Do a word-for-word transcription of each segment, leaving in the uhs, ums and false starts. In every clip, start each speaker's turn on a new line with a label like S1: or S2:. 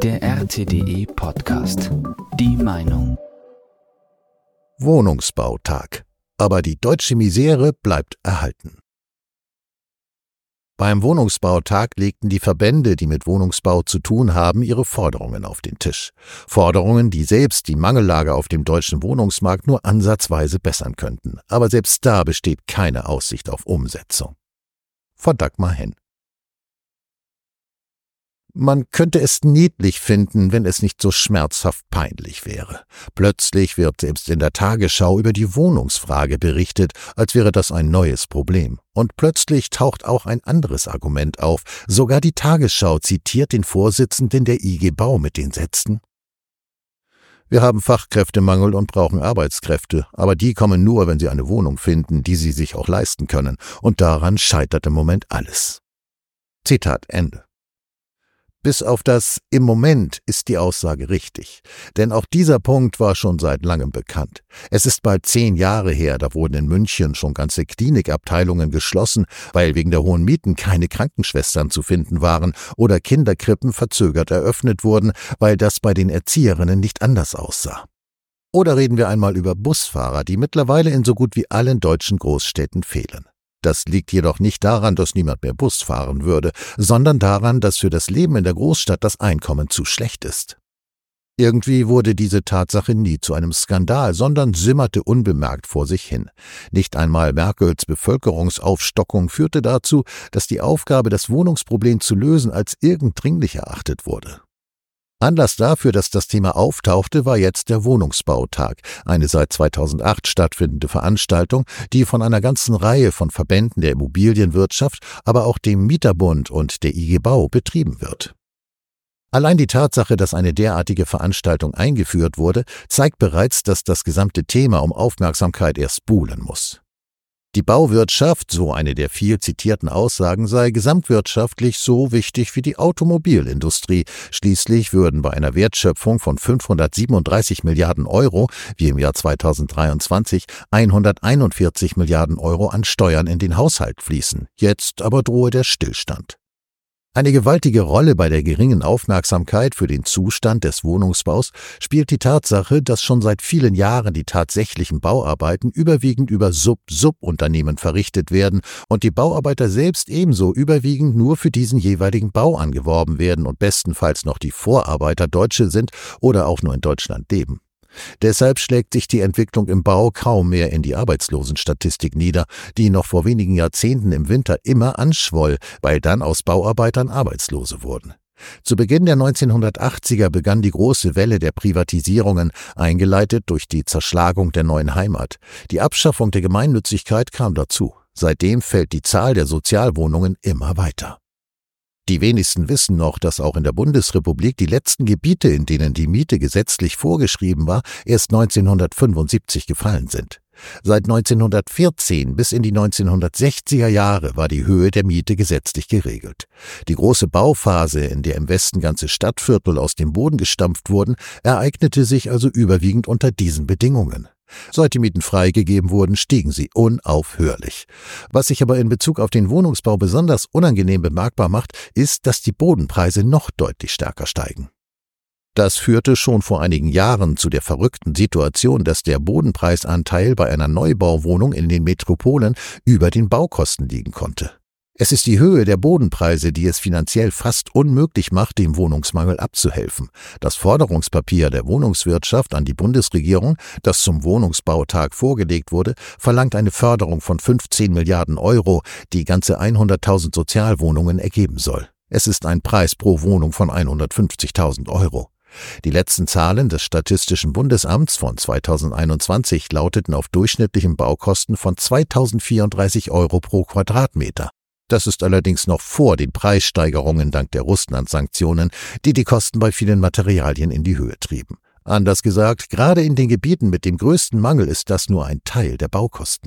S1: Der R T D E Podcast. Die Meinung.
S2: Wohnungsbautag. Aber die deutsche Misere bleibt erhalten. Beim Wohnungsbautag legten die Verbände, die mit Wohnungsbau zu tun haben, ihre Forderungen auf den Tisch. Forderungen, die selbst die Mangellage auf dem deutschen Wohnungsmarkt nur ansatzweise bessern könnten. Aber selbst da besteht keine Aussicht auf Umsetzung. Von Dagmar Henn. Man könnte es niedlich finden, wenn es nicht so schmerzhaft peinlich wäre. Plötzlich wird selbst in der Tagesschau über die Wohnungsfrage berichtet, als wäre das ein neues Problem. Und plötzlich taucht auch ein anderes Argument auf. Sogar die Tagesschau zitiert den Vorsitzenden der I G Bau mit den Sätzen: Wir haben Fachkräftemangel und brauchen Arbeitskräfte, aber die kommen nur, wenn sie eine Wohnung finden, die sie sich auch leisten können. Und daran scheitert im Moment alles. Zitat Ende. Bis auf das „im Moment“ ist die Aussage richtig. Denn auch dieser Punkt war schon seit langem bekannt. Es ist bald zehn Jahre her, da wurden in München schon ganze Klinikabteilungen geschlossen, weil wegen der hohen Mieten keine Krankenschwestern zu finden waren oder Kinderkrippen verzögert eröffnet wurden, weil das bei den Erzieherinnen nicht anders aussah. Oder reden wir einmal über Busfahrer, die mittlerweile in so gut wie allen deutschen Großstädten fehlen. Das liegt jedoch nicht daran, dass niemand mehr Bus fahren würde, sondern daran, dass für das Leben in der Großstadt das Einkommen zu schlecht ist. Irgendwie wurde diese Tatsache nie zu einem Skandal, sondern simmerte unbemerkt vor sich hin. Nicht einmal Merkels Bevölkerungsaufstockung führte dazu, dass die Aufgabe, das Wohnungsproblem zu lösen, als irgend dringlich erachtet wurde. Anlass dafür, dass das Thema auftauchte, war jetzt der Wohnungsbautag, eine seit zweitausendacht stattfindende Veranstaltung, die von einer ganzen Reihe von Verbänden der Immobilienwirtschaft, aber auch dem Mieterbund und der I G Bau betrieben wird. Allein die Tatsache, dass eine derartige Veranstaltung eingeführt wurde, zeigt bereits, dass das gesamte Thema um Aufmerksamkeit erst buhlen muss. Die Bauwirtschaft, so eine der viel zitierten Aussagen, sei gesamtwirtschaftlich so wichtig wie die Automobilindustrie. Schließlich würden bei einer Wertschöpfung von fünfhundertsiebenunddreißig Milliarden Euro, wie im Jahr zweitausenddreiundzwanzig, hunderteinundvierzig Milliarden Euro an Steuern in den Haushalt fließen. Jetzt aber drohe der Stillstand. Eine gewaltige Rolle bei der geringen Aufmerksamkeit für den Zustand des Wohnungsbaus spielt die Tatsache, dass schon seit vielen Jahren die tatsächlichen Bauarbeiten überwiegend über Sub-Sub-Unternehmen verrichtet werden und die Bauarbeiter selbst ebenso überwiegend nur für diesen jeweiligen Bau angeworben werden und bestenfalls noch die Vorarbeiter Deutsche sind oder auch nur in Deutschland leben. Deshalb schlägt sich die Entwicklung im Bau kaum mehr in die Arbeitslosenstatistik nieder, die noch vor wenigen Jahrzehnten im Winter immer anschwoll, weil dann aus Bauarbeitern Arbeitslose wurden. Zu Beginn der neunzehnhundertachtziger begann die große Welle der Privatisierungen, eingeleitet durch die Zerschlagung der neuen Heimat. Die Abschaffung der Gemeinnützigkeit kam dazu. Seitdem fällt die Zahl der Sozialwohnungen immer weiter. Die wenigsten wissen noch, dass auch in der Bundesrepublik die letzten Gebiete, in denen die Miete gesetzlich vorgeschrieben war, erst neunzehnhundertfünfundsiebzig gefallen sind. Seit neunzehnhundertvierzehn bis in die neunzehnhundertsechziger Jahre war die Höhe der Miete gesetzlich geregelt. Die große Bauphase, in der im Westen ganze Stadtviertel aus dem Boden gestampft wurden, ereignete sich also überwiegend unter diesen Bedingungen. Seit die Mieten freigegeben wurden, stiegen sie unaufhörlich. Was sich aber in Bezug auf den Wohnungsbau besonders unangenehm bemerkbar macht, ist, dass die Bodenpreise noch deutlich stärker steigen. Das führte schon vor einigen Jahren zu der verrückten Situation, dass der Bodenpreisanteil bei einer Neubauwohnung in den Metropolen über den Baukosten liegen konnte. Es ist die Höhe der Bodenpreise, die es finanziell fast unmöglich macht, dem Wohnungsmangel abzuhelfen. Das Forderungspapier der Wohnungswirtschaft an die Bundesregierung, das zum Wohnungsbautag vorgelegt wurde, verlangt eine Förderung von fünfzehn Milliarden Euro, die ganze hunderttausend Sozialwohnungen ergeben soll. Es ist ein Preis pro Wohnung von hundertfünfzigtausend Euro. Die letzten Zahlen des Statistischen Bundesamts von zweitausendeinundzwanzig lauteten auf durchschnittlichen Baukosten von zweitausendvierunddreißig Euro pro Quadratmeter. Das ist allerdings noch vor den Preissteigerungen dank der Russland-Sanktionen, die die Kosten bei vielen Materialien in die Höhe trieben. Anders gesagt, gerade in den Gebieten mit dem größten Mangel ist das nur ein Teil der Baukosten.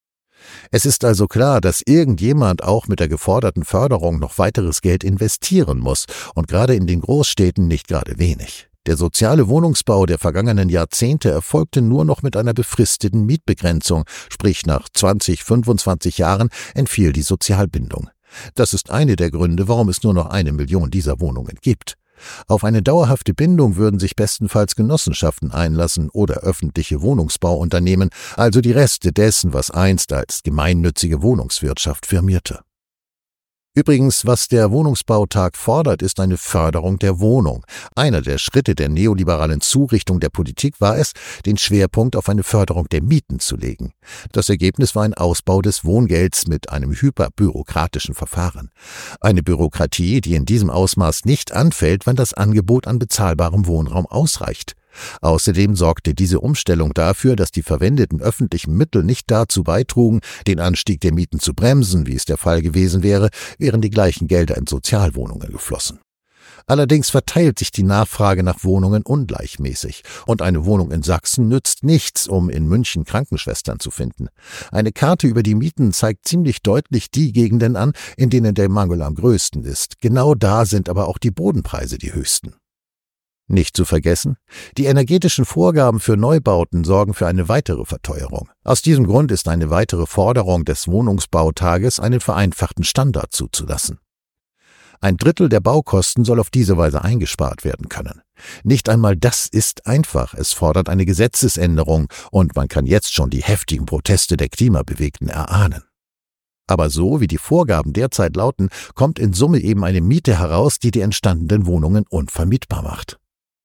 S2: Es ist also klar, dass irgendjemand auch mit der geforderten Förderung noch weiteres Geld investieren muss und gerade in den Großstädten nicht gerade wenig. Der soziale Wohnungsbau der vergangenen Jahrzehnte erfolgte nur noch mit einer befristeten Mietbegrenzung, sprich nach zwanzig, fünfundzwanzig Jahren entfiel die Sozialbindung. Das ist eine der Gründe, warum es nur noch eine Million dieser Wohnungen gibt. Auf eine dauerhafte Bindung würden sich bestenfalls Genossenschaften einlassen oder öffentliche Wohnungsbauunternehmen, also die Reste dessen, was einst als gemeinnützige Wohnungswirtschaft firmierte. Übrigens, was der Wohnungsbautag fordert, ist eine Förderung der Wohnung. Einer der Schritte der neoliberalen Zurichtung der Politik war es, den Schwerpunkt auf eine Förderung der Mieten zu legen. Das Ergebnis war ein Ausbau des Wohngelds mit einem hyperbürokratischen Verfahren. Eine Bürokratie, die in diesem Ausmaß nicht anfällt, wenn das Angebot an bezahlbarem Wohnraum ausreicht. Außerdem sorgte diese Umstellung dafür, dass die verwendeten öffentlichen Mittel nicht dazu beitrugen, den Anstieg der Mieten zu bremsen, wie es der Fall gewesen wäre, wären die gleichen Gelder in Sozialwohnungen geflossen. Allerdings verteilt sich die Nachfrage nach Wohnungen ungleichmäßig und eine Wohnung in Sachsen nützt nichts, um in München Krankenschwestern zu finden. Eine Karte über die Mieten zeigt ziemlich deutlich die Gegenden an, in denen der Mangel am größten ist. Genau da sind aber auch die Bodenpreise die höchsten. Nicht zu vergessen, die energetischen Vorgaben für Neubauten sorgen für eine weitere Verteuerung. Aus diesem Grund ist eine weitere Forderung des Wohnungsbautages, einen vereinfachten Standard zuzulassen. Ein Drittel der Baukosten soll auf diese Weise eingespart werden können. Nicht einmal das ist einfach, es fordert eine Gesetzesänderung und man kann jetzt schon die heftigen Proteste der Klimabewegten erahnen. Aber so, wie die Vorgaben derzeit lauten, kommt in Summe eben eine Miete heraus, die die entstandenen Wohnungen unvermietbar macht.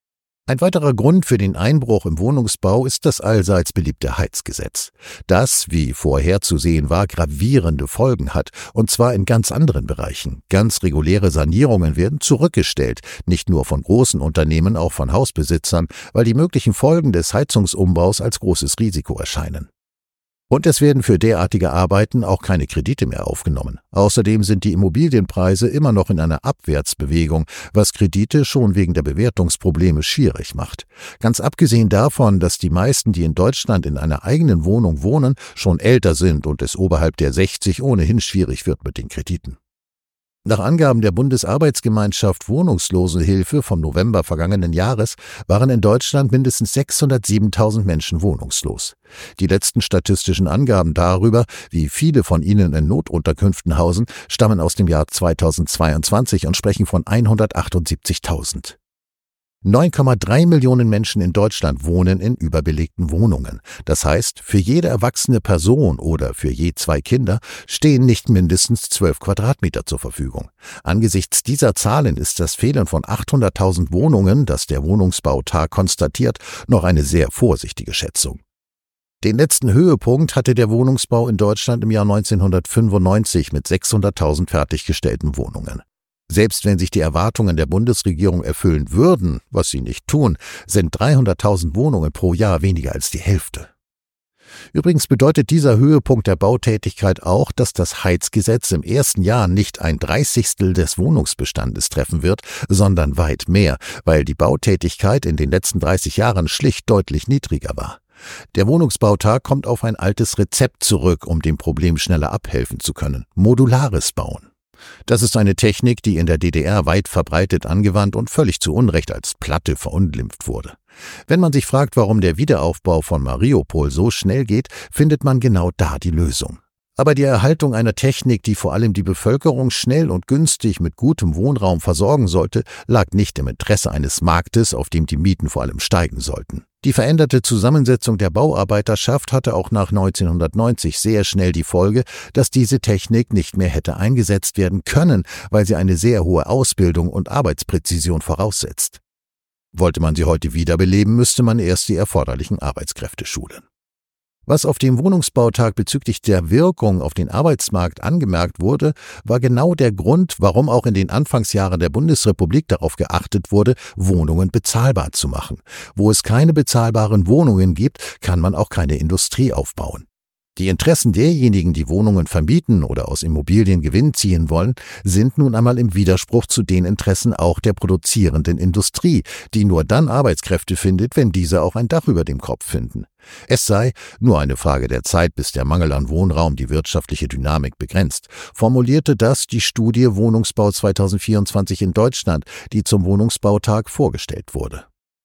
S2: Ein weiterer Grund für den Einbruch im Wohnungsbau ist das allseits beliebte Heizgesetz, das, wie vorherzusehen war, gravierende Folgen hat, und zwar in ganz anderen Bereichen. Ganz reguläre Sanierungen werden zurückgestellt, nicht nur von großen Unternehmen, auch von Hausbesitzern, weil die möglichen Folgen des Heizungsumbaus als großes Risiko erscheinen. Und es werden für derartige Arbeiten auch keine Kredite mehr aufgenommen. Außerdem sind die Immobilienpreise immer noch in einer Abwärtsbewegung, was Kredite schon wegen der Bewertungsprobleme schwierig macht. Ganz abgesehen davon, dass die meisten, die in Deutschland in einer eigenen Wohnung wohnen, schon älter sind und es oberhalb der sechzig ohnehin schwierig wird mit den Krediten. Nach Angaben der Bundesarbeitsgemeinschaft Wohnungslosenhilfe vom November vergangenen Jahres waren in Deutschland mindestens sechshundertsiebentausend Menschen wohnungslos. Die letzten statistischen Angaben darüber, wie viele von ihnen in Notunterkünften hausen, stammen aus dem Jahr zweitausendzweiundzwanzig und sprechen von hundertachtundsiebzigtausend. neun Komma drei Millionen Menschen in Deutschland wohnen in überbelegten Wohnungen. Das heißt, für jede erwachsene Person oder für je zwei Kinder stehen nicht mindestens zwölf Quadratmeter zur Verfügung. Angesichts dieser Zahlen ist das Fehlen von achthunderttausend Wohnungen, das der Wohnungsbautag konstatiert, noch eine sehr vorsichtige Schätzung. Den letzten Höhepunkt hatte der Wohnungsbau in Deutschland im Jahr neunzehnhundertfünfundneunzig mit sechshunderttausend fertiggestellten Wohnungen. Selbst wenn sich die Erwartungen der Bundesregierung erfüllen würden, was sie nicht tun, sind dreihunderttausend Wohnungen pro Jahr weniger als die Hälfte. Übrigens bedeutet dieser Höhepunkt der Bautätigkeit auch, dass das Heizgesetz im ersten Jahr nicht ein Dreißigstel des Wohnungsbestandes treffen wird, sondern weit mehr, weil die Bautätigkeit in den letzten dreißig Jahren schlicht deutlich niedriger war. Der Wohnungsbautag kommt auf ein altes Rezept zurück, um dem Problem schneller abhelfen zu können: modulares Bauen. Das ist eine Technik, die in der D D R weit verbreitet angewandt und völlig zu Unrecht als Platte verunglimpft wurde. Wenn man sich fragt, warum der Wiederaufbau von Mariupol so schnell geht, findet man genau da die Lösung. Aber die Erhaltung einer Technik, die vor allem die Bevölkerung schnell und günstig mit gutem Wohnraum versorgen sollte, lag nicht im Interesse eines Marktes, auf dem die Mieten vor allem steigen sollten. Die veränderte Zusammensetzung der Bauarbeiterschaft hatte auch nach neunzehnhundertneunzig sehr schnell die Folge, dass diese Technik nicht mehr hätte eingesetzt werden können, weil sie eine sehr hohe Ausbildung und Arbeitspräzision voraussetzt. Wollte man sie heute wiederbeleben, müsste man erst die erforderlichen Arbeitskräfte schulen. Was auf dem Wohnungsbautag bezüglich der Wirkung auf den Arbeitsmarkt angemerkt wurde, war genau der Grund, warum auch in den Anfangsjahren der Bundesrepublik darauf geachtet wurde, Wohnungen bezahlbar zu machen. Wo es keine bezahlbaren Wohnungen gibt, kann man auch keine Industrie aufbauen. Die Interessen derjenigen, die Wohnungen vermieten oder aus Immobilien Gewinn ziehen wollen, sind nun einmal im Widerspruch zu den Interessen auch der produzierenden Industrie, die nur dann Arbeitskräfte findet, wenn diese auch ein Dach über dem Kopf finden. Es sei nur eine Frage der Zeit, bis der Mangel an Wohnraum die wirtschaftliche Dynamik begrenzt, formulierte das die Studie Wohnungsbau zweitausendvierundzwanzig in Deutschland, die zum Wohnungsbautag vorgestellt wurde.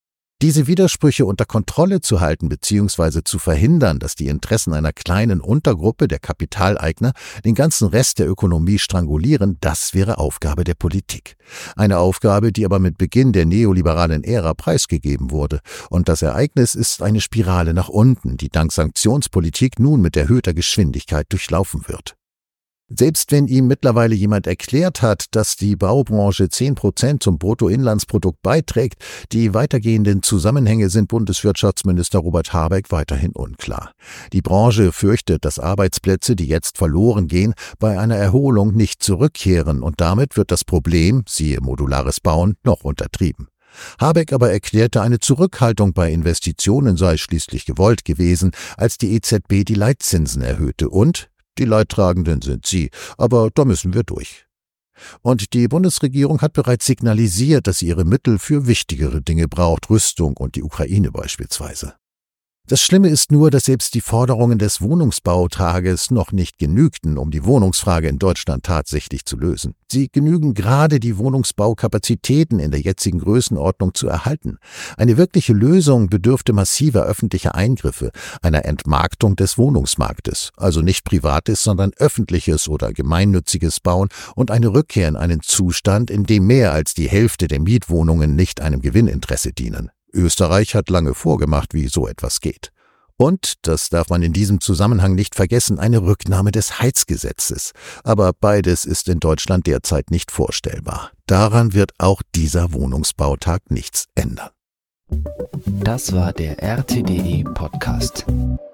S2: Diese Widersprüche unter Kontrolle zu halten bzw. zu verhindern, dass die Interessen einer kleinen Untergruppe der Kapitaleigner den ganzen Rest der Ökonomie strangulieren, das wäre Aufgabe der Politik. Eine Aufgabe, die aber mit Beginn der neoliberalen Ära preisgegeben wurde. Und das Ereignis ist eine Spirale nach unten, die dank Sanktionspolitik nun mit erhöhter Geschwindigkeit durchlaufen wird. Selbst wenn ihm mittlerweile jemand erklärt hat, dass die Baubranche zehn Prozent zum Bruttoinlandsprodukt beiträgt, die weitergehenden Zusammenhänge sind Bundeswirtschaftsminister Robert Habeck weiterhin unklar. Die Branche fürchtet, dass Arbeitsplätze, die jetzt verloren gehen, bei einer Erholung nicht zurückkehren und damit wird das Problem, siehe modulares Bauen, noch untertrieben. Habeck aber erklärte, eine Zurückhaltung bei Investitionen sei schließlich gewollt gewesen, als die E Z B die Leitzinsen erhöhte und die Leidtragenden sind Sie, aber da müssen wir durch. Und die Bundesregierung hat bereits signalisiert, dass sie ihre Mittel für wichtigere Dinge braucht, Rüstung und die Ukraine beispielsweise. Das Schlimme ist nur, dass selbst die Forderungen des Wohnungsbautages noch nicht genügten, um die Wohnungsfrage in Deutschland tatsächlich zu lösen. Sie genügen gerade, die Wohnungsbaukapazitäten in der jetzigen Größenordnung zu erhalten. Eine wirkliche Lösung bedürfte massiver öffentlicher Eingriffe, einer Entmarktung des Wohnungsmarktes, also nicht privates, sondern öffentliches oder gemeinnütziges Bauen und eine Rückkehr in einen Zustand, in dem mehr als die Hälfte der Mietwohnungen nicht einem Gewinninteresse dienen. Österreich hat lange vorgemacht, wie so etwas geht. Und, das darf man in diesem Zusammenhang nicht vergessen, eine Rücknahme des Heizgesetzes. Aber beides ist in Deutschland derzeit nicht vorstellbar. Daran wird auch dieser Wohnungsbautag nichts ändern.
S1: Das war der R T D E Podcast.